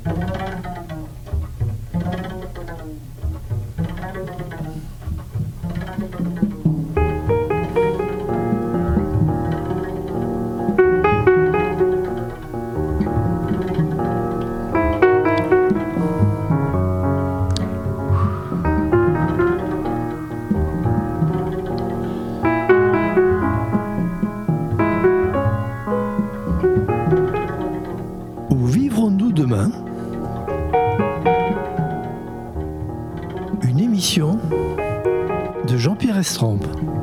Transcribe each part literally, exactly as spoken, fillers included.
De Jean-Pierre Estrampe.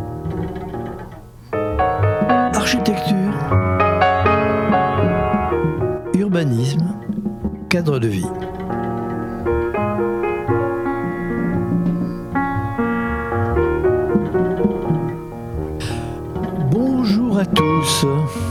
Architecture, urbanisme, cadre de vie. Bonjour à tous.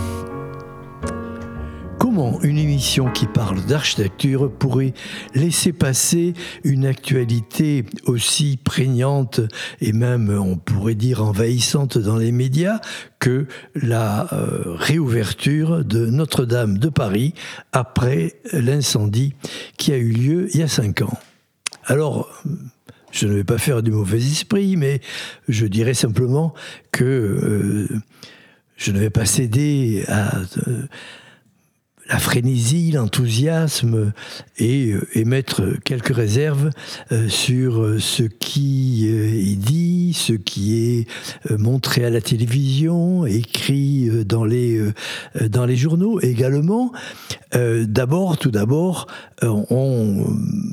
Comment une émission qui parle d'architecture pourrait laisser passer une actualité aussi prégnante et même, on pourrait dire, envahissante dans les médias que la euh, réouverture de Notre-Dame de Paris après l'incendie qui a eu lieu il y a cinq ans. Alors, je ne vais pas faire du mauvais esprit, mais je dirais simplement que euh, je ne vais pas céder à... Euh, la frénésie, l'enthousiasme et euh, émettre quelques réserves euh, sur ce qui euh, est dit, ce qui est euh, montré à la télévision, écrit euh, dans les euh, dans les journaux également. Euh, d'abord, tout d'abord, euh, on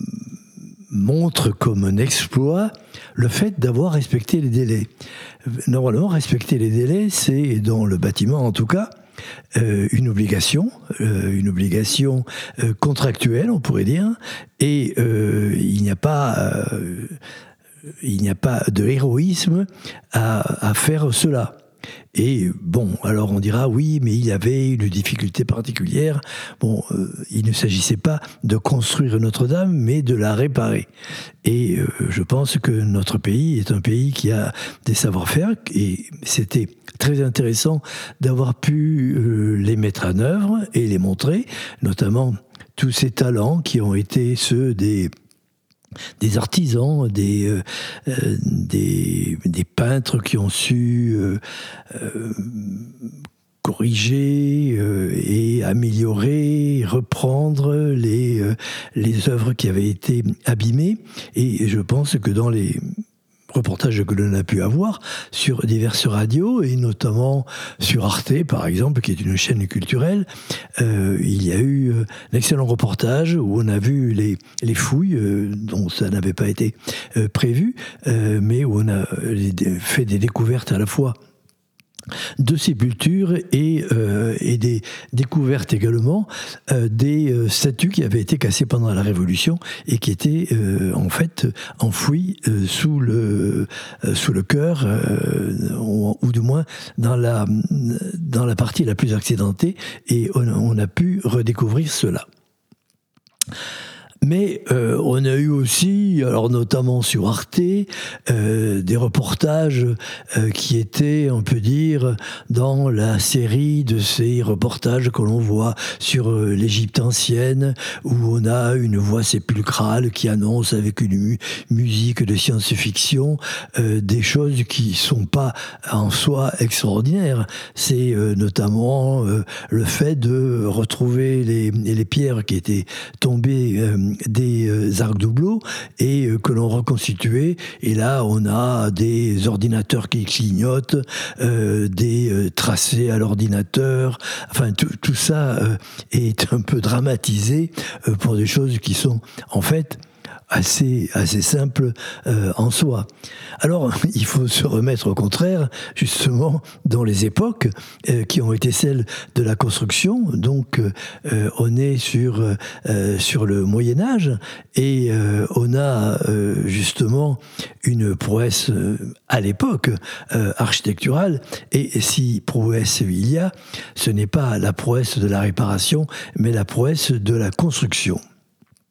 montre comme un exploit le fait d'avoir respecté les délais. Normalement, respecter les délais, c'est dans le bâtiment en tout cas. Euh, une obligation, euh, une obligation euh, contractuelle, on pourrait dire, et euh, il n'y a pas, euh, il n'y a pas de héroïsme à, à faire cela. Et bon, alors on dira oui, mais il y avait une difficulté particulière. Bon, euh, il ne s'agissait pas de construire Notre-Dame, mais de la réparer. Et euh, je pense que notre pays est un pays qui a des savoir-faire, et c'était très intéressant d'avoir pu euh, les mettre en œuvre et les montrer, notamment tous ces talents qui ont été ceux des des artisans, des, euh, euh, des, des peintres qui ont su euh, euh, corriger euh, et améliorer, reprendre les, euh, les œuvres qui avaient été abîmées. Et je pense que dans les reportages que l'on a pu avoir sur diverses radios, et notamment sur Arte, par exemple, qui est une chaîne culturelle, euh, il y a eu euh, un excellent reportage où on a vu les, les fouilles, euh, dont ça n'avait pas été euh, prévu, euh, mais où on a euh, fait des découvertes à la fois de sépultures et, euh, et des découvertes également euh, des euh, statues qui avaient été cassées pendant la Révolution et qui étaient euh, en fait enfouies euh, sous le euh, sous le chœur euh, ou, ou du moins dans la dans la partie la plus accidentée, et on, on a pu redécouvrir cela. Mais euh, on a eu aussi, alors notamment sur Arte, euh, des reportages euh, qui étaient, on peut dire, dans la série de ces reportages que l'on voit sur euh, l'Égypte ancienne, où on a une voix sépulcrale qui annonce avec une mu- musique de science-fiction euh, des choses qui sont pas en soi extraordinaires. C'est euh, notamment euh, le fait de retrouver les, les pierres qui étaient tombées euh, des euh, arcs doubleaux et euh, que l'on reconstituait, et là on a des ordinateurs qui clignotent, euh, des euh, tracés à l'ordinateur, enfin tout, tout ça euh, est un peu dramatisé euh, pour des choses qui sont en fait assez, assez simple euh, en soi. Alors, il faut se remettre au contraire, justement, dans les époques euh, qui ont été celles de la construction. Donc, euh, on est sur, euh, sur le Moyen-Âge, et euh, on a euh, justement une prouesse euh, à l'époque euh, architecturale, et si prouesse il y a, ce n'est pas la prouesse de la réparation, mais la prouesse de la construction.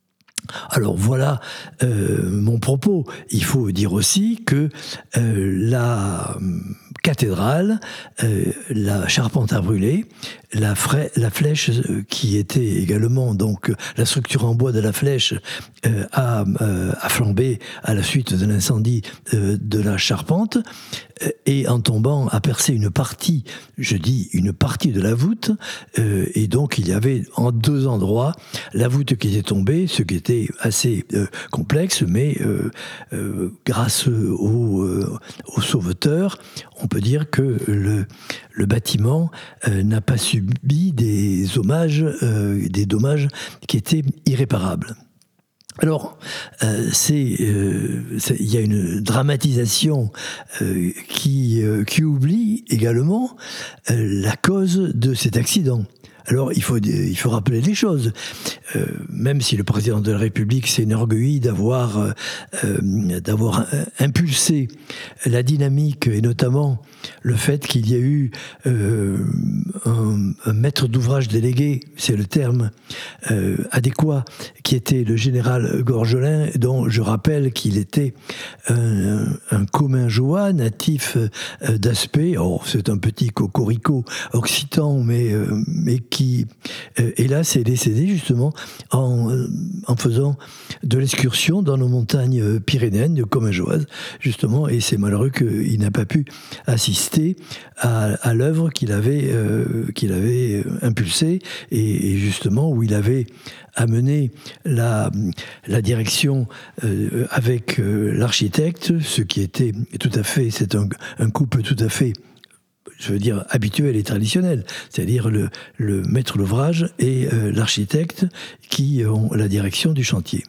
Alors voilà euh, mon propos. Il faut dire aussi que euh, la cathédrale, euh, la charpente a brûlé, la, fra- la flèche euh, qui était également, donc la structure en bois de la flèche euh, a, euh, a flambé à la suite de l'incendie euh, de la charpente, euh, et en tombant a percé une partie, je dis une partie de la voûte, euh, et donc il y avait en deux endroits la voûte qui était tombée, ce qui était assez euh, complexe, mais euh, euh, grâce aux, euh, aux sauveteurs, on peut dire que le, le bâtiment euh, n'a pas subi des hommages, euh, des dommages qui étaient irréparables. Alors, euh, c'est, euh, c'est, il y a une dramatisation euh, qui, euh, qui oublie également euh, la cause de cet accident. Alors, il faut, il faut rappeler les choses. Euh, même si le président de la République s'enorgueillit d'avoir, euh, d'avoir impulsé la dynamique, et notamment le fait qu'il y a eu euh, un, un maître d'ouvrage délégué, c'est le terme euh, adéquat, qui était le général Gorgelin, dont je rappelle qu'il était un, un commun joie, natif euh, d'Aspet. Oh, c'est un petit cocorico occitan, mais, euh, mais qui, euh, hélas, est décédé justement en, en faisant de l'excursion dans nos montagnes pyrénéennes de Comminges, justement, et c'est malheureux qu'il n'a pas pu assister à, à l'œuvre qu'il avait, euh, qu'il avait impulsée, et, et justement où il avait amené la, la direction euh, avec euh, l'architecte, ce qui était tout à fait, c'est un, un couple tout à fait, je veux dire, habituel et traditionnel, c'est-à-dire le, le maître d'ouvrage et euh, l'architecte qui ont la direction du chantier.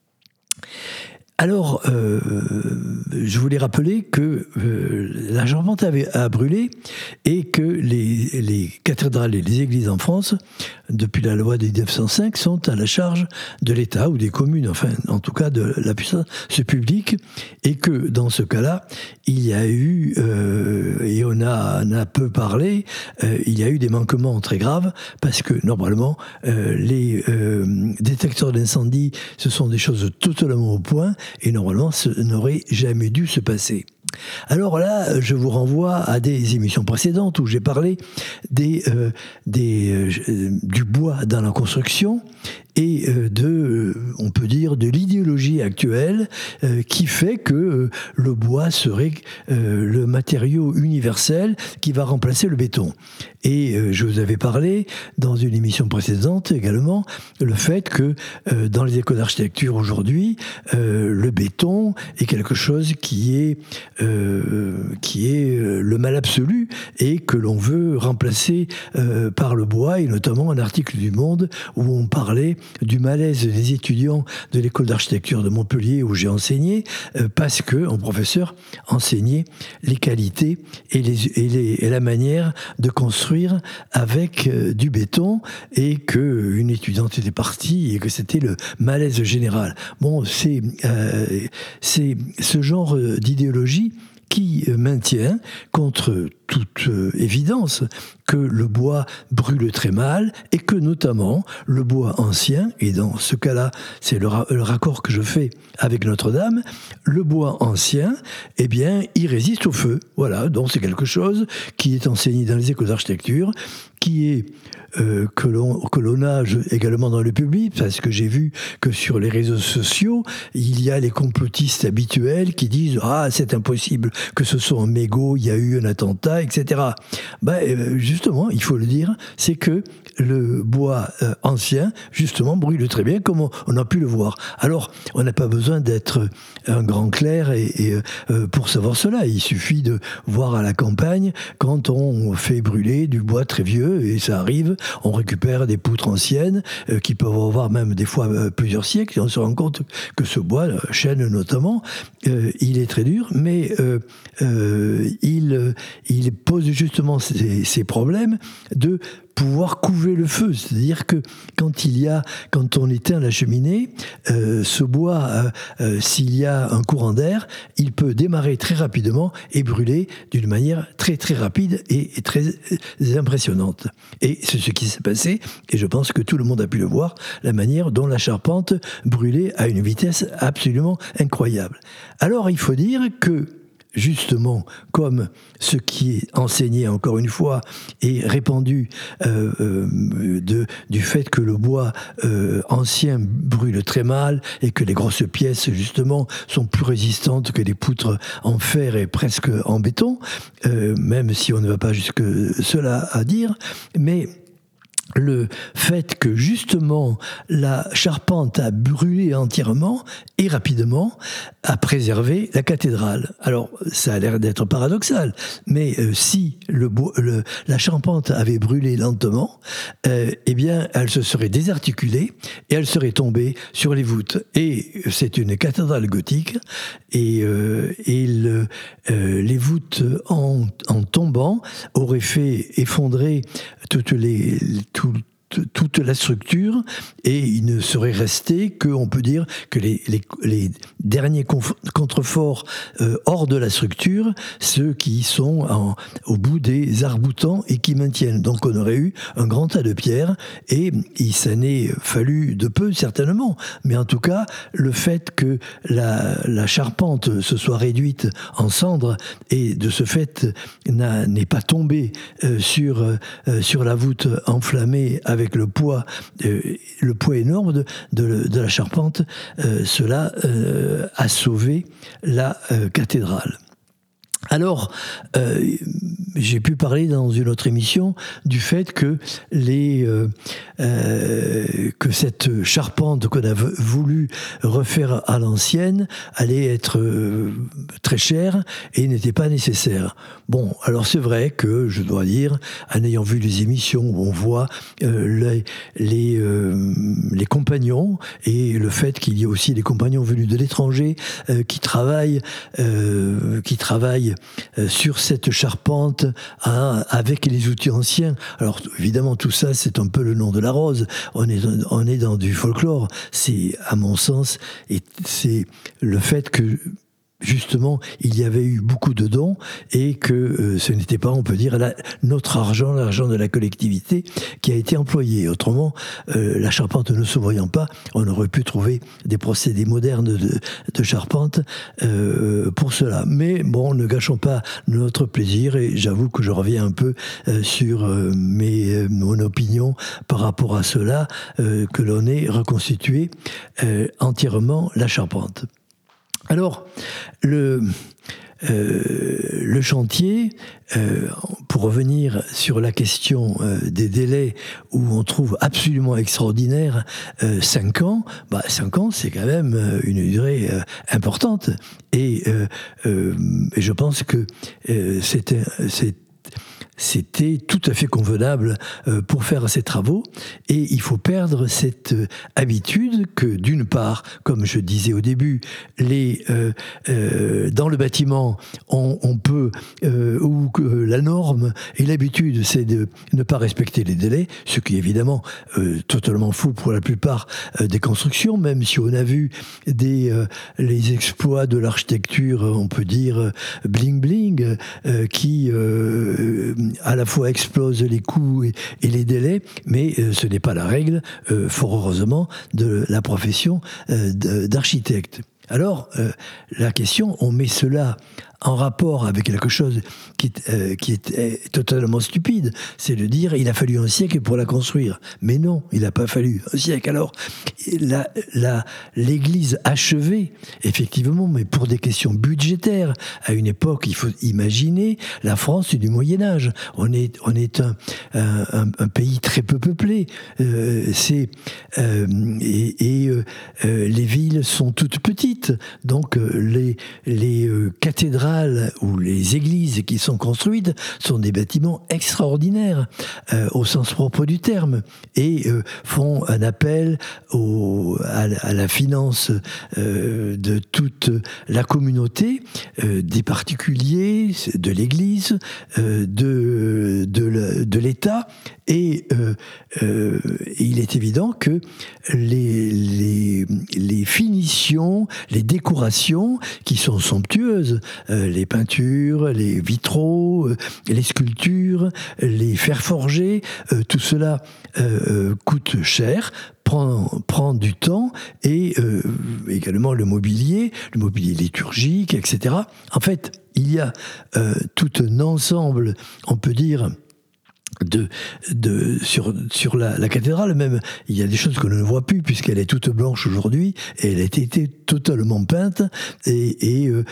Alors, euh, je voulais rappeler que euh, la charpente avait, a brûlé et que les, les cathédrales et les églises en France, depuis la loi de mille neuf cent cinq, sont à la charge de l'État ou des communes, enfin, en tout cas de la puissance publique, et que dans ce cas-là, il y a eu, euh, et on a, on a peu parlé, euh, il y a eu des manquements très graves, parce que normalement, euh, les euh, détecteurs d'incendie, ce sont des choses totalement au point, et normalement, ce n'aurait jamais dû se passer. Alors là, je vous renvoie à des émissions précédentes où j'ai parlé des, euh, des, euh, du bois dans la construction et euh, de, euh, on peut dire, de l'idéologie actuelle euh, qui fait que euh, le bois serait euh, le matériau universel qui va remplacer le béton. Et euh, je vous avais parlé dans une émission précédente également le fait que euh, dans les écoles d'architecture aujourd'hui, euh, le béton est quelque chose qui est euh, qui est le mal absolu et que l'on veut remplacer euh, par le bois, et notamment un article du Monde où on parlait du malaise des étudiants de l'école d'architecture de Montpellier où j'ai enseigné, euh, parce que un professeur enseignait les qualités et, les, et, les, et la manière de construire avec euh, du béton, et qu'une étudiante était partie et que c'était le malaise général. Bon, c'est, euh, c'est ce genre d'idéologie qui maintient, contre toute évidence, que le bois brûle très mal et que notamment le bois ancien, et dans ce cas-là, c'est le, ra- le raccord que je fais avec Notre-Dame, le bois ancien, eh bien, il résiste au feu. Voilà, donc c'est quelque chose qui est enseigné dans les écoles d'architecture, qui est euh, que l'on, que l'on a également dans le public, parce que j'ai vu que sur les réseaux sociaux, il y a les complotistes habituels qui disent « Ah, c'est impossible que ce soit un mégot, il y a eu un attentat, et cetera » Ben, euh, justement, il faut le dire, c'est que le bois euh, ancien, justement, brûle très bien, comme on, on a pu le voir. Alors, on n'a pas besoin d'être un grand clerc et, et, euh, pour savoir cela. Il suffit de voir à la campagne, quand on fait brûler du bois très vieux, et ça arrive, on récupère des poutres anciennes euh, qui peuvent avoir même des fois euh, plusieurs siècles, et on se rend compte que ce bois, le chêne notamment, euh, il est très dur, mais euh, euh, il, il il pose justement ces, ces problèmes de pouvoir couver le feu, c'est-à-dire que quand il y a, quand on éteint la cheminée, euh, ce bois, euh, euh, s'il y a un courant d'air, il peut démarrer très rapidement et brûler d'une manière très très rapide et, et très euh, impressionnante. Et c'est ce qui s'est passé, et je pense que tout le monde a pu le voir, la manière dont la charpente brûlait à une vitesse absolument incroyable. Alors il faut dire que justement, comme ce qui est enseigné encore une fois et répandu euh, euh, de, du fait que le bois euh, ancien brûle très mal et que les grosses pièces justement sont plus résistantes que les poutres en fer et presque en béton, euh, même si on ne va pas jusque cela à dire, mais le fait que justement la charpente a brûlé entièrement et rapidement a préservé la cathédrale. Alors ça a l'air d'être paradoxal, mais euh, si le, le, la charpente avait brûlé lentement, euh, eh bien elle se serait désarticulée et elle serait tombée sur les voûtes. Et c'est une cathédrale gothique et, euh, et le, euh, les voûtes en, en tombant auraient fait effondrer toutes les tout, toute la structure et il ne serait resté que, on peut dire, que les, les, les derniers conf- contreforts euh, hors de la structure, ceux qui sont en, au bout des arcs-boutants et qui maintiennent. Donc on aurait eu un grand tas de pierres et il s'en est fallu de peu certainement, mais en tout cas le fait que la, la charpente se soit réduite en cendres et de ce fait n'a, n'est pas tombée euh, sur, euh, sur la voûte enflammée avec avec le poids, euh, le poids énorme de, de, de la charpente, euh, cela euh, a sauvé la euh, cathédrale. Alors, euh, j'ai pu parler dans une autre émission du fait que les euh, euh, que cette charpente qu'on a voulu refaire à l'ancienne allait être euh, très chère et n'était pas nécessaire. Bon, alors c'est vrai que je dois dire, en ayant vu les émissions où on voit euh, les les, euh, les compagnons et le fait qu'il y ait aussi des compagnons venus de l'étranger euh, qui travaillent euh, qui travaillent Euh, sur cette charpente hein, avec les outils anciens. Alors évidemment tout ça c'est un peu le nom de la rose, on est, on est dans du folklore, c'est à mon sens, et c'est le fait que justement, il y avait eu beaucoup de dons et que euh, ce n'était pas, on peut dire, la, notre argent, l'argent de la collectivité qui a été employé. Autrement, euh, la charpente ne se voyant pas, on aurait pu trouver des procédés modernes de, de charpente euh, pour cela. Mais bon, ne gâchons pas notre plaisir et j'avoue que je reviens un peu euh, sur euh, mes, euh, mon opinion par rapport à cela, euh, que l'on ait reconstitué euh, entièrement la charpente. Alors, le, euh, le chantier, euh, pour revenir sur la question euh, des délais où on trouve absolument extraordinaire euh, cinq ans, bah, cinq ans c'est quand même une durée euh, importante. Et, euh, euh, et je pense que euh, c'était... c'est C'était tout à fait convenable euh, pour faire ces travaux et il faut perdre cette euh, habitude que d'une part, comme je disais au début, les, euh, euh, dans le bâtiment on, on peut, euh, ou que la norme et l'habitude c'est de ne pas respecter les délais, ce qui est évidemment euh, totalement faux pour la plupart euh, des constructions, même si on a vu des, euh, les exploits de l'architecture, on peut dire bling bling, euh, qui euh, à la fois explose les coûts et, et les délais, mais euh, ce n'est pas la règle, euh, fort heureusement, de la profession euh, d'architecte. Alors, euh, la question, on met cela en rapport avec quelque chose qui, euh, qui est euh, totalement stupide, c'est de dire il a fallu un siècle pour la construire. Mais non, il n'a pas fallu un siècle. Alors, la, la, l'Église achevée, effectivement, mais pour des questions budgétaires, à une époque, il faut imaginer la France du Moyen-Âge. On est, on est un, un, un pays très peu peuplé. Euh, c'est, euh, et, et euh, euh, les villes sont toutes petites, donc euh, les, les euh, cathédrales ou les églises qui sont construites sont des bâtiments extraordinaires euh, au sens propre du terme et euh, font un appel au, à, à la finance euh, de toute la communauté, euh, des particuliers, de l'Église, euh, de, de, de l'État. Et euh, euh, il est évident que les, les, les finitions, les décorations qui sont somptueuses, euh, les peintures, les vitraux, euh, les sculptures, les fers forgés, euh, tout cela euh, coûte cher, prend, prend du temps, et euh, également le mobilier, le mobilier liturgique, et cetera. En fait, il y a euh, tout un ensemble, on peut dire, De, de, sur, sur la, la cathédrale même, il y a des choses que l'on ne voit plus puisqu'elle est toute blanche aujourd'hui et elle a été totalement peinte et, et, euh,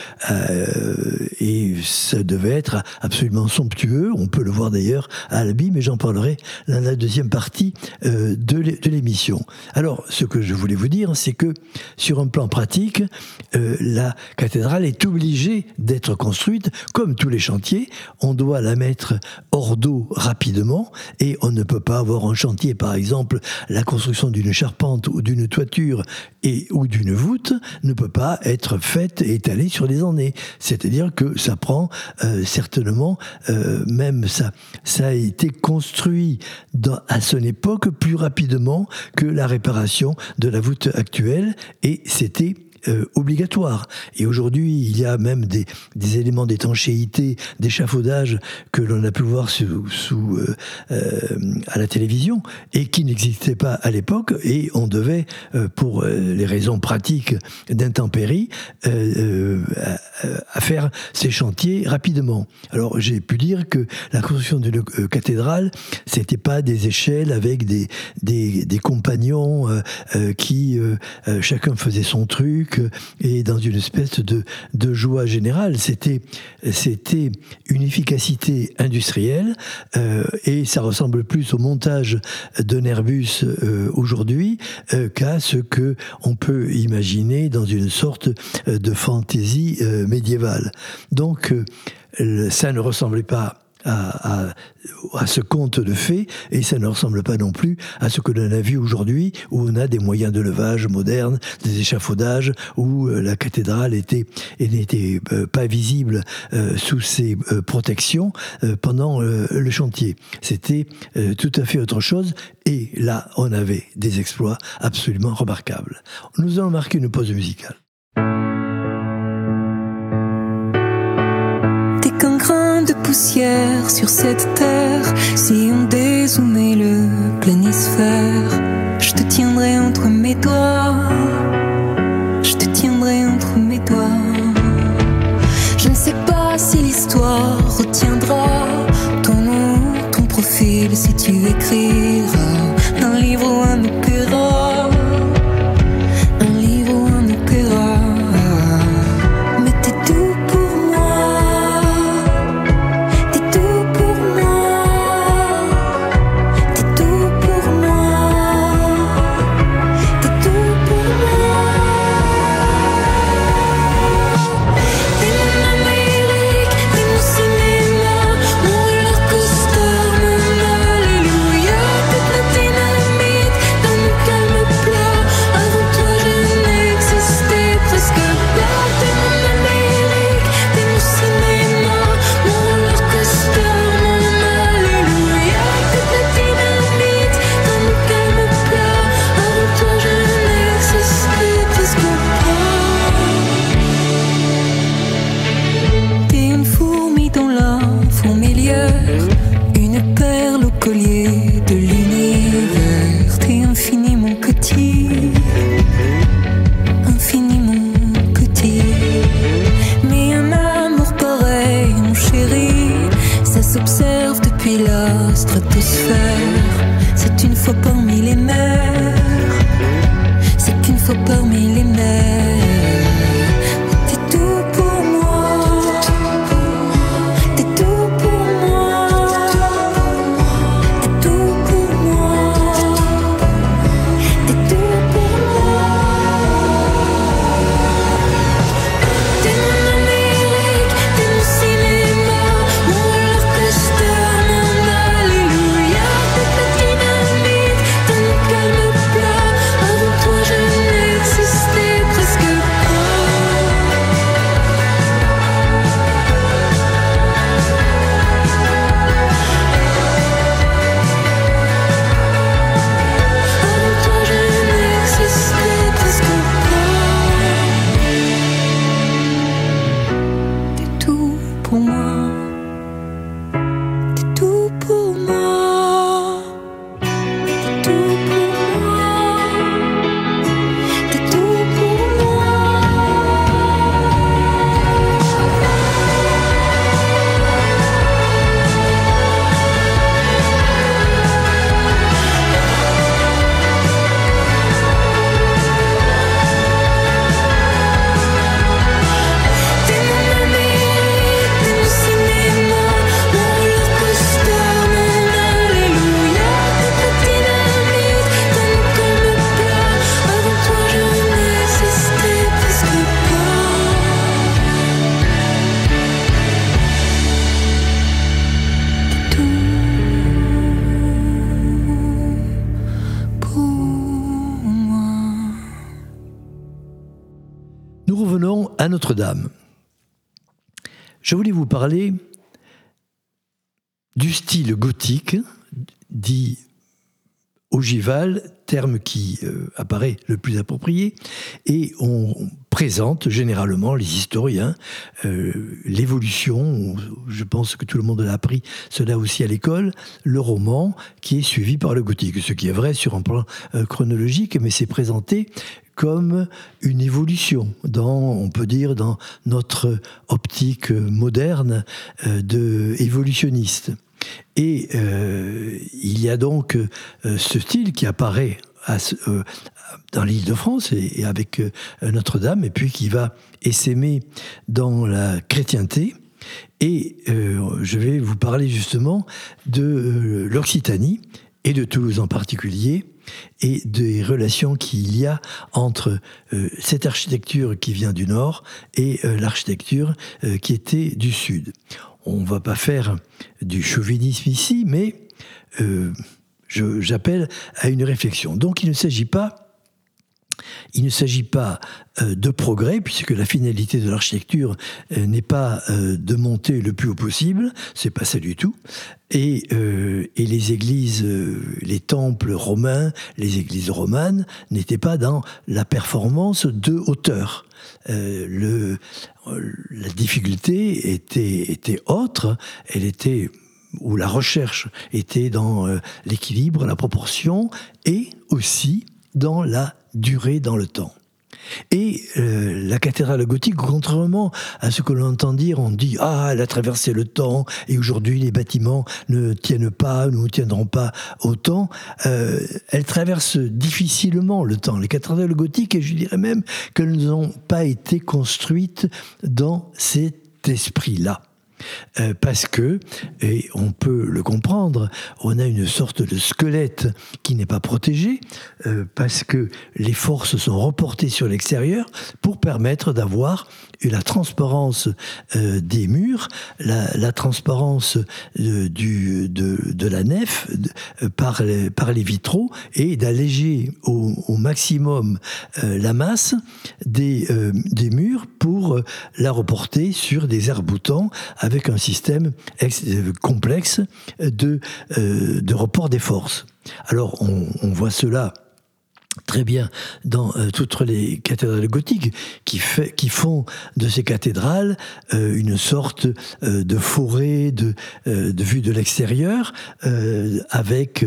euh, et ça devait être absolument somptueux. On peut le voir d'ailleurs à Albi, mais j'en parlerai dans la deuxième partie euh, de l'émission. Alors, ce que je voulais vous dire, c'est que sur un plan pratique, euh, la cathédrale est obligée d'être construite comme tous les chantiers. On doit la mettre hors d'eau rapidement. Et on ne peut pas avoir un chantier, par exemple, la construction d'une charpente ou d'une toiture et, ou d'une voûte ne peut pas être faite et étalée sur des années. C'est-à-dire que ça prend euh, certainement, euh, même ça, ça a été construit dans, à son époque plus rapidement que la réparation de la voûte actuelle, et c'était Euh, obligatoire. Et aujourd'hui, il y a même des, des éléments d'étanchéité, d'échafaudage que l'on a pu voir sous, sous, euh, euh, à la télévision et qui n'existaient pas à l'époque, et on devait, euh, pour euh, les raisons pratiques d'intempéries, euh, euh, à faire ces chantiers rapidement. Alors j'ai pu dire que la construction d'une euh, cathédrale, c'était pas des échelles avec des, des, des compagnons euh, euh, qui euh, euh, chacun faisait son truc et dans une espèce de, de joie générale. C'était, c'était une efficacité industrielle euh, et ça ressemble plus au montage d'un Airbus euh, aujourd'hui euh, qu'à ce que on peut imaginer dans une sorte de fantaisie euh, médiévale. Donc euh, ça ne ressemblait pas À, à, à ce conte de fées, et ça ne ressemble pas non plus à ce que l'on a vu aujourd'hui, où on a des moyens de levage modernes, des échafaudages, où euh, la cathédrale était, et n'était euh, pas visible euh, sous ses euh, protections euh, pendant euh, le chantier. C'était euh, tout à fait autre chose, et là, on avait des exploits absolument remarquables. Nous allons marquer une pause musicale. Qu'un grain de poussière sur cette terre, si on dézoomait le planisphère, je te tiendrai entre mes doigts, je te tiendrai entre mes doigts. Je ne sais pas si l'histoire retiendra ton nom, ton profil, si tu écriras un livre ou un opéra, un livre ou un opéra. Mais t'es tout pour T'es tout pour moi. Nous revenons à Notre-Dame. Je voulais vous parler du style gothique, dit ogival, terme qui euh, apparaît le plus approprié, et on présente généralement, les historiens, euh, l'évolution, je pense que tout le monde l'a appris, cela aussi à l'école, le roman qui est suivi par le gothique, ce qui est vrai sur un plan euh, chronologique, mais c'est présenté comme une évolution, dans, on peut dire, dans notre optique moderne euh, de évolutionniste. Et euh, il y a donc euh, ce style qui apparaît à, euh, dans l'Île-de-France et, et avec euh, Notre-Dame, et puis qui va essaimer dans la chrétienté. Et euh, je vais vous parler justement de euh, l'Occitanie, et de Toulouse en particulier, et des relations qu'il y a entre euh, cette architecture qui vient du nord et euh, l'architecture euh, qui était du sud. On ne va pas faire du chauvinisme ici, mais euh, je, j'appelle à une réflexion. Donc il ne s'agit pas Il ne s'agit pas euh, de progrès, puisque la finalité de l'architecture euh, n'est pas euh, de monter le plus haut possible, c'est pas ça du tout. Et, euh, et les églises, euh, les temples romains, les églises romanes n'étaient pas dans la performance de hauteur. Euh, le, la difficulté était, était autre, elle était, où la recherche était dans euh, l'équilibre, la proportion, et aussi dans la durée dans le temps. Et euh, la cathédrale gothique, contrairement à ce que l'on entend dire, on dit « Ah, elle a traversé le temps, et aujourd'hui les bâtiments ne tiennent pas, ne tiendront pas au temps euh, », elle traverse difficilement le temps. Les cathédrales gothiques, et je dirais même qu'elles n'ont pas été construites dans cet esprit-là. Euh, parce que, et on peut le comprendre, on a une sorte de squelette qui n'est pas protégé, euh, parce que les forces sont reportées sur l'extérieur pour permettre d'avoir la transparence euh, des murs, la, la transparence euh, du, de, de la nef de, par, les, par les vitraux, et d'alléger au, au maximum euh, la masse des, euh, des murs pour euh, la reporter sur des arcs-boutants avec un système ex- complexe de, euh, de report des forces. Alors, on, on voit cela très bien dans euh, toutes les cathédrales gothiques qui, fait, qui font de ces cathédrales euh, une sorte euh, de forêt de, euh, de vue de l'extérieur euh, avec,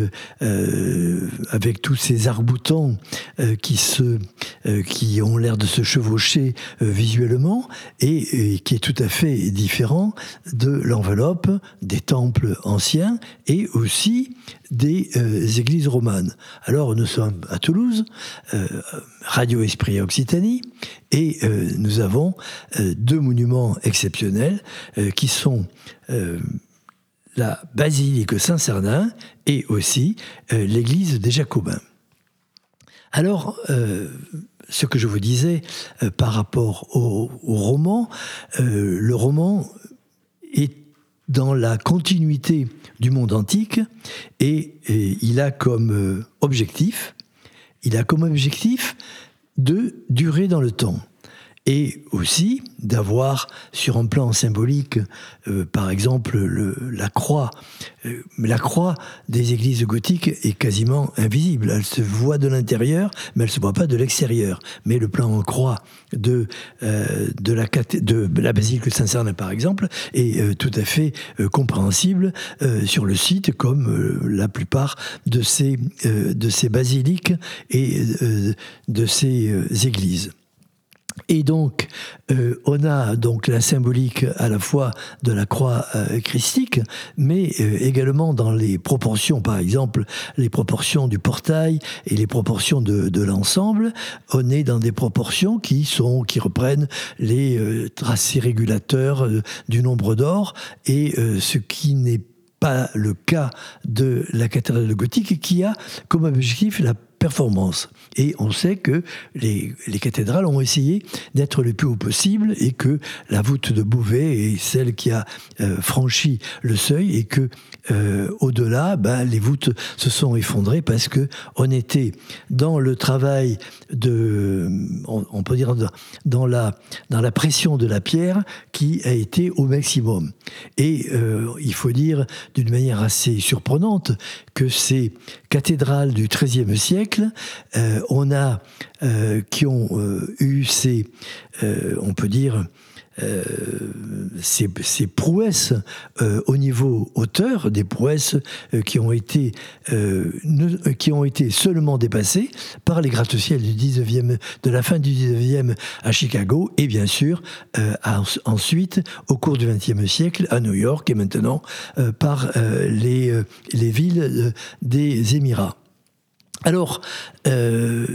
euh, avec tous ces arcs-boutants euh, qui, se, euh, qui ont l'air de se chevaucher euh, visuellement et, et qui est tout à fait différent de l'enveloppe des temples anciens et aussi des euh, églises romanes. Alors nous sommes à Toulouse, euh, Radio Esprit Occitanie, et euh, nous avons euh, deux monuments exceptionnels euh, qui sont euh, la basilique Saint-Cernin et aussi euh, l'église des Jacobins. Alors, euh, ce que je vous disais euh, par rapport au, au roman, euh, le roman est dans la continuité du monde antique et, et il a comme euh, objectif, il a comme objectif de durer dans le temps. Et aussi d'avoir, sur un plan symbolique, euh, par exemple, le, la croix. Euh, la croix des églises gothiques est quasiment invisible. Elle se voit de l'intérieur, mais elle ne se voit pas de l'extérieur. Mais le plan en croix de, euh, de, la, de la basilique Saint-Cernin, par exemple, est euh, tout à fait euh, compréhensible euh, sur le site, comme euh, la plupart de ces, euh, de ces basiliques et euh, de ces euh, églises. Et donc, euh, on a donc la symbolique à la fois de la croix euh, christique, mais euh, également dans les proportions, par exemple, les proportions du portail et les proportions de, de l'ensemble. On est dans des proportions qui sont, qui reprennent les euh, tracés régulateurs euh, du nombre d'or, et euh, ce qui n'est pas le cas de la cathédrale gothique, qui a comme objectif la performance. Et on sait que les, les cathédrales ont essayé d'être le plus haut possible et que la voûte de Beauvais est celle qui a euh, franchi le seuil et que euh, au-delà, ben, les voûtes se sont effondrées parce que on était dans le travail de, on, on peut dire dans la dans la pression de la pierre qui a été au maximum. Et euh, il faut dire d'une manière assez surprenante que ces cathédrales du treizième siècle, euh, on a euh, qui ont euh, eu ces, euh, on peut dire, euh, ces, ces prouesses euh, au niveau hauteur, des prouesses euh, qui ont été euh, ne, qui ont été seulement dépassées par les gratte-ciel du dix-neuvième, de la fin du dix-neuvième à Chicago et bien sûr euh, à, ensuite au cours du vingtième siècle à New York et maintenant euh, par euh, les, euh, les villes euh, des Émirats. Alors, euh,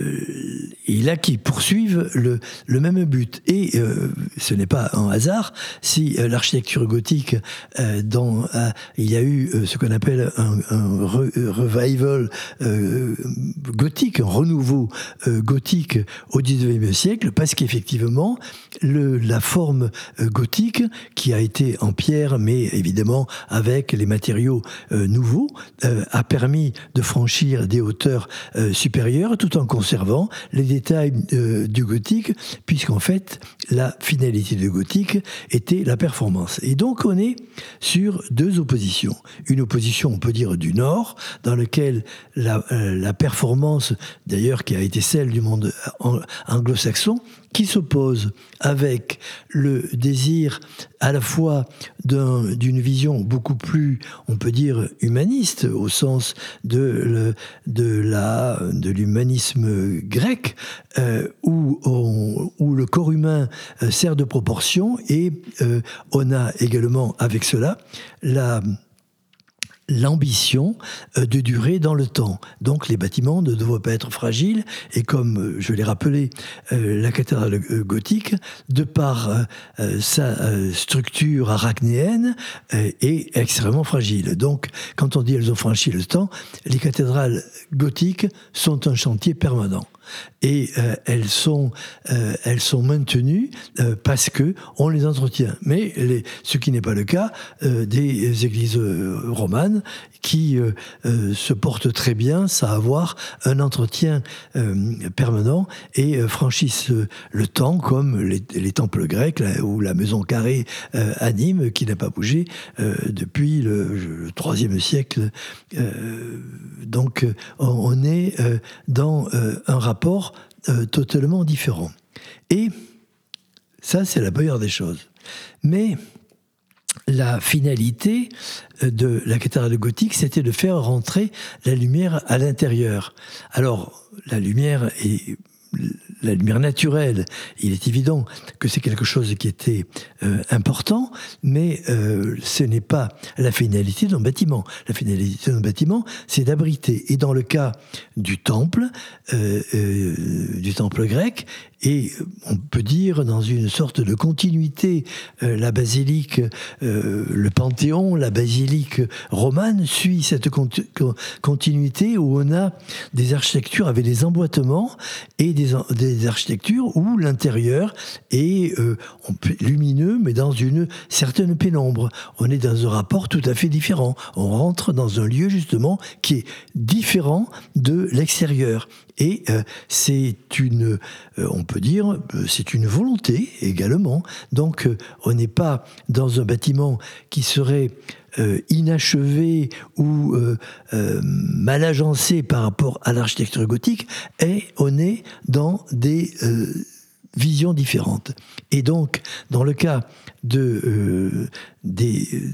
et là qui poursuivent le, le même but. Et euh, ce n'est pas un hasard si euh, l'architecture gothique, euh, dans, euh, il y a eu euh, ce qu'on appelle un, un re, revival euh, gothique, un renouveau euh, gothique au dix-neuvième siècle, parce qu'effectivement, le, la forme euh, gothique, qui a été en pierre, mais évidemment avec les matériaux euh, nouveaux, euh, a permis de franchir des hauteurs Euh, supérieure, tout en conservant les détails euh, du gothique, puisqu'en fait, la finalité du gothique était la performance. Et donc, on est sur deux oppositions. Une opposition, on peut dire, du Nord, dans laquelle la, euh, la performance, d'ailleurs, qui a été celle du monde anglo-saxon, qui s'oppose avec le désir à la fois d'un, d'une vision beaucoup plus, on peut dire, humaniste, au sens de, le, de, la, de l'humanisme grec, euh, où, on, où le corps humain euh, sert de proportion, et euh, on a également avec cela la... l'ambition de durer dans le temps. Donc les bâtiments ne doivent pas être fragiles, et comme je l'ai rappelé, euh, la cathédrale gothique, de par euh, sa euh, structure arachnéenne, euh, est extrêmement fragile. Donc quand on dit elles ont franchi le temps, les cathédrales gothiques sont un chantier permanent. Et euh, elles sont euh, elles sont maintenues euh, parce que on les entretient. Mais les, ce qui n'est pas le cas euh, des églises euh, romanes qui euh, euh, se portent très bien sans avoir un entretien euh, permanent et euh, franchissent le temps comme les, les temples grecs là, ou la maison carrée euh, à Nîmes qui n'a pas bougé euh, depuis le, le troisième siècle. Euh, donc on est euh, dans euh, un rapport rapport euh, totalement différent. Et ça, c'est la meilleure des choses. Mais la finalité de la cathédrale gothique, c'était de faire rentrer la lumière à l'intérieur. Alors, la lumière est... la lumière naturelle, il est évident que c'est quelque chose qui était euh, important, mais euh, ce n'est pas la finalité d'un bâtiment. La finalité d'un bâtiment, c'est d'abriter. Et dans le cas du temple, euh, euh, du temple grec, et on peut dire dans une sorte de continuité, euh, la basilique, euh, le Panthéon, la basilique romane suit cette cont- continuité où on a des architectures avec des emboîtements et des, des architectures où l'intérieur est euh, on peut, lumineux mais dans une certaine pénombre. On est dans un rapport tout à fait différent. On rentre dans un lieu justement qui est différent de l'extérieur. Et euh, c'est une, euh, on peut dire, euh, c'est une volonté également. Donc, euh, on n'est pas dans un bâtiment qui serait euh, inachevé ou euh, euh, mal agencé par rapport à l'architecture gothique, et on est dans des euh, visions différentes. Et donc, dans le cas de euh, des euh,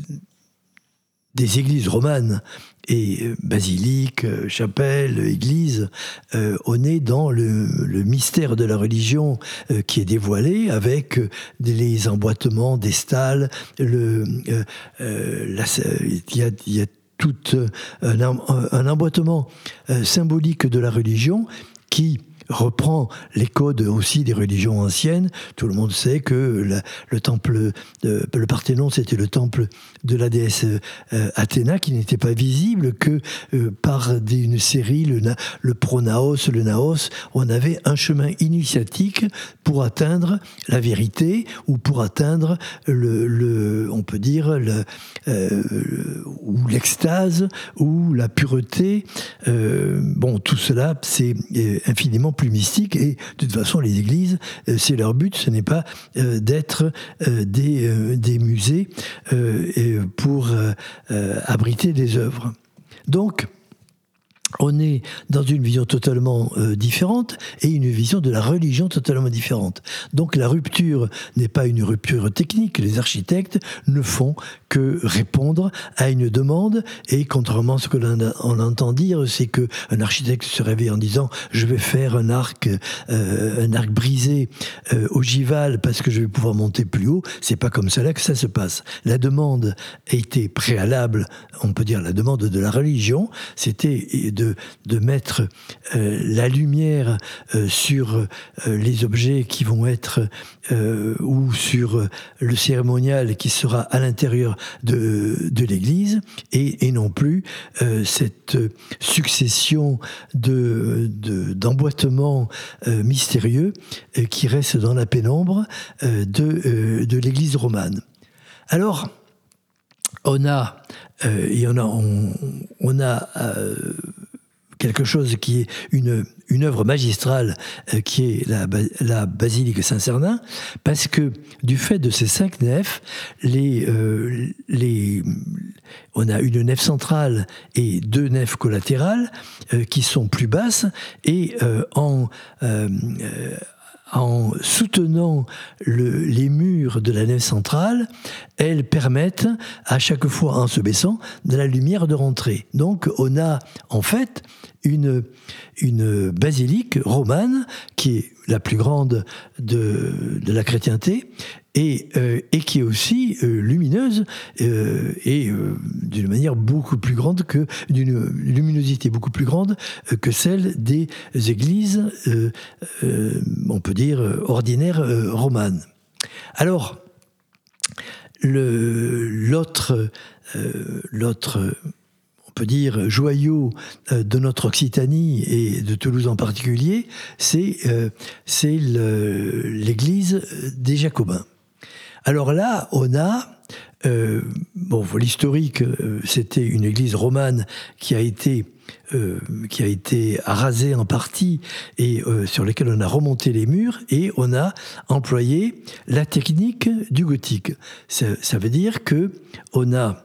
des églises romanes et basiliques, chapelles, églises, euh, on est dans le, le mystère de la religion euh, qui est dévoilé avec euh, les emboîtements des stalles, le, euh, euh, la, il y a, il y a tout un, un emboîtement euh, symbolique de la religion qui reprend les codes aussi des religions anciennes. Tout le monde sait que la, le temple, de, le Parthénon, c'était le temple de la déesse euh, Athéna, qui n'était pas visible que euh, par des, une série, le, le pronaos, le naos, on avait un chemin initiatique pour atteindre la vérité ou pour atteindre le, le on peut dire, le, euh, ou l'extase ou la pureté. Euh, bon, tout cela, c'est infiniment plus mystique et de toute façon, les églises, c'est leur but, ce n'est pas euh, d'être euh, des, euh, des musées euh, pour euh, euh, abriter des œuvres. Donc, on est dans une vision totalement euh, différente et une vision de la religion totalement différente. Donc la rupture n'est pas une rupture technique. Les architectes ne font que répondre à une demande et contrairement à ce que l'on on entend dire, c'est qu'un architecte se réveille en disant « je vais faire un arc, euh, un arc brisé euh, ogival parce que je vais pouvoir monter plus haut ». C'est pas comme ça là que ça se passe. La demande était préalable, on peut dire la demande de la religion, c'était de De, de mettre euh, la lumière euh, sur euh, les objets qui vont être euh, ou sur euh, le cérémonial qui sera à l'intérieur de, de l'église et, et non plus euh, cette succession de, de, d'emboîtements euh, mystérieux euh, qui restent dans la pénombre euh, de, euh, de l'église romane. Alors, on a, euh, et on a, on, on a euh, quelque chose qui est une, une œuvre magistrale euh, qui est la, la basilique Saint-Cernin, parce que du fait de ces cinq nefs, les, euh, les, on a une nef centrale et deux nefs collatérales euh, qui sont plus basses et euh, en... Euh, euh, en soutenant le, les murs de la nef centrale, elles permettent, à chaque fois en se baissant, de la lumière de rentrer. Donc on a en fait une, une basilique romane qui est la plus grande de, de la chrétienté et, euh, et qui est aussi euh, lumineuse euh, et euh, d'une manière beaucoup plus grande que, d'une luminosité beaucoup plus grande euh, que celle des églises, euh, euh, on peut dire, ordinaires euh, romanes. Alors, le, l'autre, euh, l'autre on peut dire, joyau de notre Occitanie et de Toulouse en particulier, c'est, euh, c'est le, l'église des Jacobins. Alors là, on a, euh, bon, l'historique, euh, c'était une église romane qui a été, euh, qui a été rasée en partie et euh, sur laquelle on a remonté les murs et on a employé la technique du gothique. Ça, ça veut dire que on a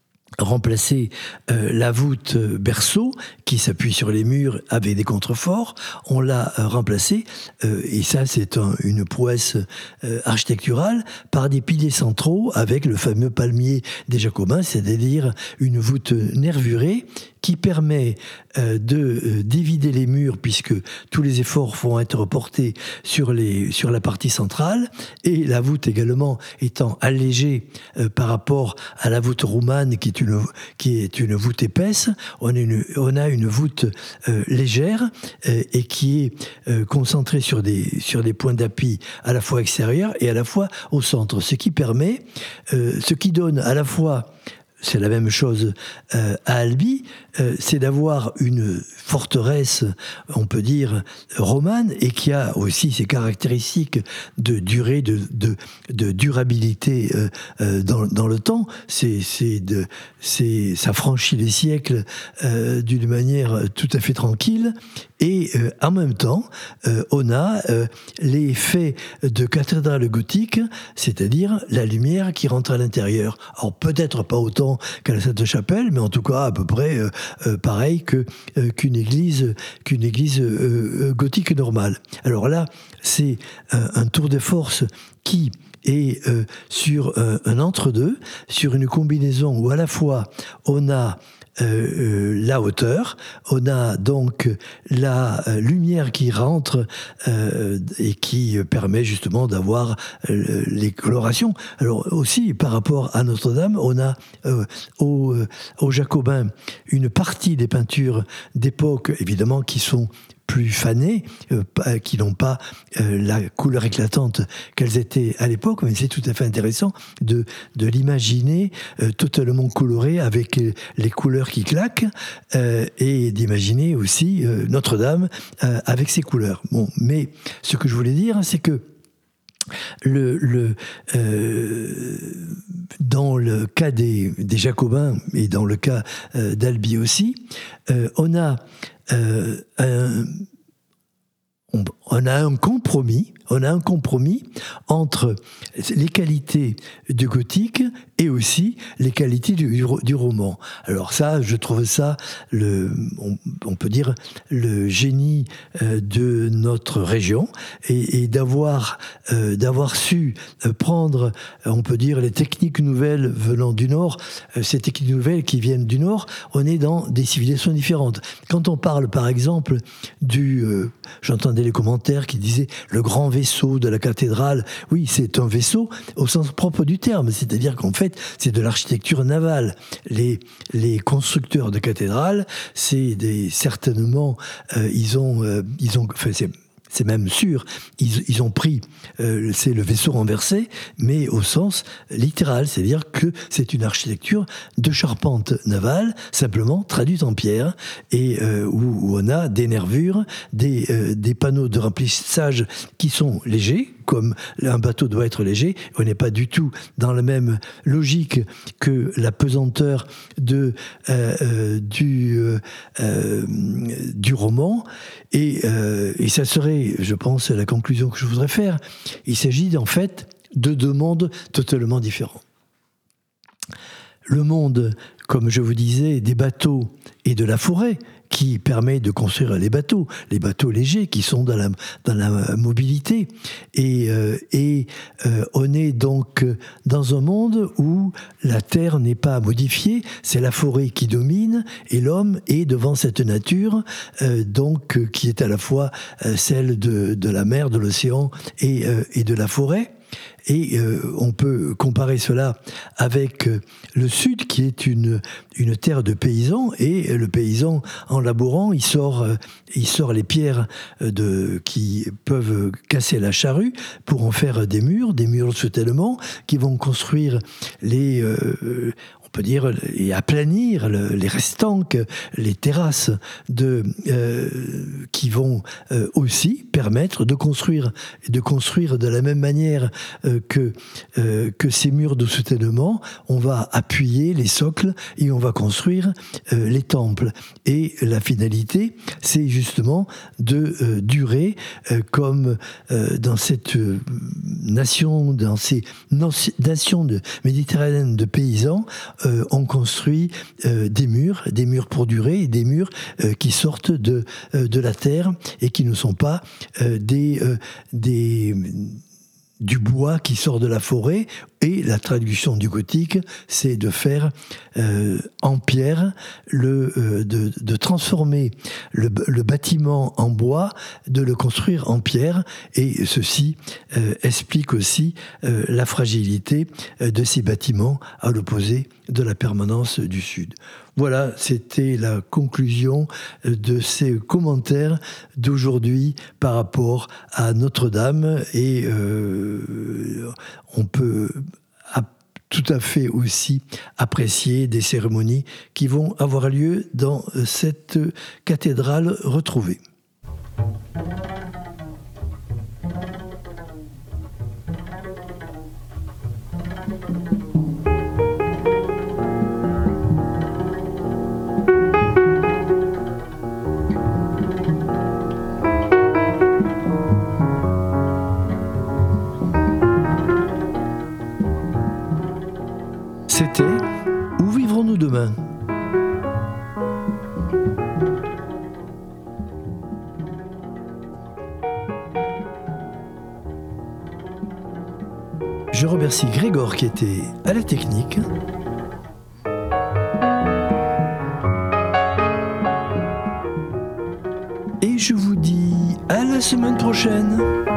remplacer euh, la voûte berceau qui s'appuie sur les murs avec des contreforts, on l'a euh, remplacée, euh, et ça c'est un, une prouesse euh, architecturale, par des piliers centraux avec le fameux palmier des Jacobins, c'est-à-dire une voûte nervurée qui permet euh, de euh, dévider les murs puisque tous les efforts vont être portés sur, les, sur la partie centrale et la voûte également étant allégée euh, par rapport à la voûte romane qui est une, qui est une voûte épaisse, on a une, on a une voûte euh, légère euh, et qui est euh, concentrée sur des, sur des points d'appui à la fois extérieurs et à la fois au centre, ce qui permet, euh, ce qui donne à la fois, c'est la même chose euh, à Albi, euh, c'est d'avoir une forteresse, on peut dire, romane, et qui a aussi ses caractéristiques de durée, de, de, de durabilité euh, euh, dans, dans le temps. C'est, c'est de, c'est, ça franchit les siècles euh, d'une manière tout à fait tranquille. Et euh, en même temps, euh, on a euh, l'effet de cathédrale gothique, c'est-à-dire la lumière qui rentre à l'intérieur. Alors peut-être pas autant qu'à la Sainte-Chapelle, mais en tout cas à peu près euh, euh, pareil que, euh, qu'une église, qu'une église euh, gothique normale. Alors là, c'est euh, un tour de force qui est euh, sur euh, un entre-deux, sur une combinaison où à la fois on a Euh, euh, la hauteur, on a donc la euh, lumière qui rentre euh, et qui permet justement d'avoir euh, les colorations. Alors aussi par rapport à Notre-Dame, on a euh, aux, aux Jacobins une partie des peintures d'époque évidemment qui sont plus fanées, euh, qui n'ont pas euh, la couleur éclatante qu'elles étaient à l'époque, mais c'est tout à fait intéressant de, de l'imaginer euh, totalement coloré avec euh, les couleurs qui claquent, euh, et d'imaginer aussi euh, Notre-Dame euh, avec ses couleurs. Bon, mais ce que je voulais dire, c'est que Le, le, euh, dans le cas des, des Jacobins et dans le cas euh, d'Albi aussi, euh, on a euh, un, on, on a un compromis, on a un compromis entre les qualités du gothique et aussi les qualités du, du roman. Alors ça, je trouve ça, le, on, on peut dire, le génie euh, de notre région, et, et d'avoir, euh, d'avoir su prendre, on peut dire, les techniques nouvelles venant du Nord, euh, ces techniques nouvelles qui viennent du Nord, on est dans des civilisations différentes. Quand on parle, par exemple, du... Euh, j'entendais les commentaires qui disaient le grand vaisseau de la cathédrale. Oui, c'est un vaisseau au sens propre du terme, c'est-à-dire qu'en fait, c'est de l'architecture navale. Les, les constructeurs de cathédrales, c'est des, certainement, euh, ils ont, euh, ils ont, enfin, c'est, c'est même sûr, ils, ils ont pris, euh, c'est le vaisseau renversé, mais au sens littéral, c'est-à-dire que c'est une architecture de charpente navale, simplement traduite en pierre, et euh, où, où on a des nervures, des, euh, des panneaux de remplissage qui sont légers, comme un bateau doit être léger. On n'est pas du tout dans la même logique que la pesanteur de, euh, euh, du, euh, euh, du roman. Et, euh, et ça serait, je pense, la conclusion que je voudrais faire. Il s'agit en fait de deux mondes totalement différents. Le monde, comme je vous disais, des bateaux et de la forêt, qui permet de construire les bateaux, les bateaux légers qui sont dans la, dans la mobilité. Et, euh, et euh, on est donc dans un monde où la terre n'est pas modifiée, c'est la forêt qui domine, et l'homme est devant cette nature, euh, donc euh, qui est à la fois euh, celle de, de la mer, de l'océan et, euh, et de la forêt. Et euh, on peut comparer cela avec euh, le Sud, qui est une, une terre de paysans, et le paysan, en labourant, il sort, euh, il sort les pierres euh, de, qui peuvent casser la charrue pour en faire des murs, des murs de soutènement, qui vont construire les... Euh, on peut dire, et aplanir le, les restanques, les terrasses de, euh, qui vont euh, aussi permettre de construire, de construire de la même manière euh, que, euh, que ces murs de soutènement. On va appuyer les socles et on va construire euh, les temples. Et la finalité, c'est justement de euh, durer euh, comme euh, dans cette euh, nation, dans ces nations de, méditerranéennes de paysans, Euh, on construit euh, des murs, des murs pour durer, et des murs euh, qui sortent de, euh, de la terre et qui ne sont pas euh, des, euh, des, du bois qui sort de la forêt. Et la traduction du gothique, c'est de faire euh, en pierre, le, euh, de, de transformer le, le bâtiment en bois, de le construire en pierre. Et ceci euh, explique aussi euh, la fragilité euh, de ces bâtiments, à l'opposé de la permanence du Sud. Voilà, c'était la conclusion de ces commentaires d'aujourd'hui par rapport à Notre-Dame. Et euh, on peut tout à fait aussi apprécier des cérémonies qui vont avoir lieu dans cette cathédrale retrouvée. C'était « Où vivrons-nous demain ?» Je remercie Grégor qui était à la technique. Et je vous dis à la semaine prochaine.